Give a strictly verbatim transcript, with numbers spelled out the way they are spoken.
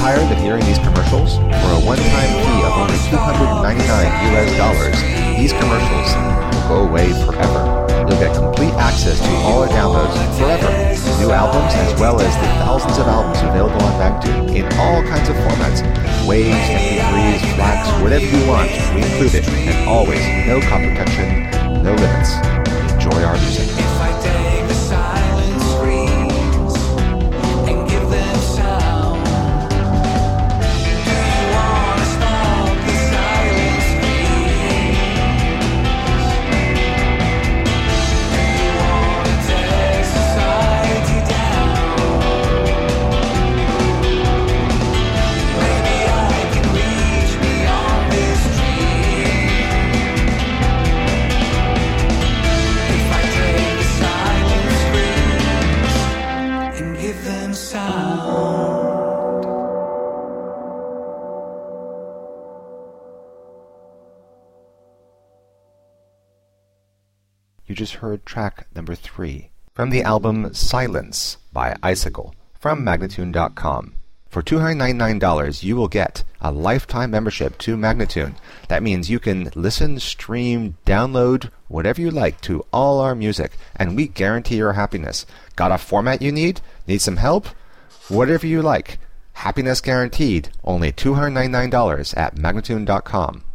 tired of hearing these commercials? For a one-time fee of only two hundred ninety-nine U S dollars, these commercials will go away forever. You'll get complete access to all our downloads forever. New albums as well as the thousands of albums available on Magnatune in all kinds of formats. Waves, M P threes, FLACs, whatever you want, we include it. And always, no copy protection, no limits. Enjoy our music. You just heard track number three from the album Silence by Icicle from Magnatune dot com. For two hundred ninety-nine dollars, you will get a lifetime membership to Magnatune. That means you can listen, stream, download, whatever you like to all our music, and we guarantee your happiness. Got a format you need? Need some help? Whatever you like. Happiness guaranteed. Only two hundred ninety-nine dollars at Magnatune dot com.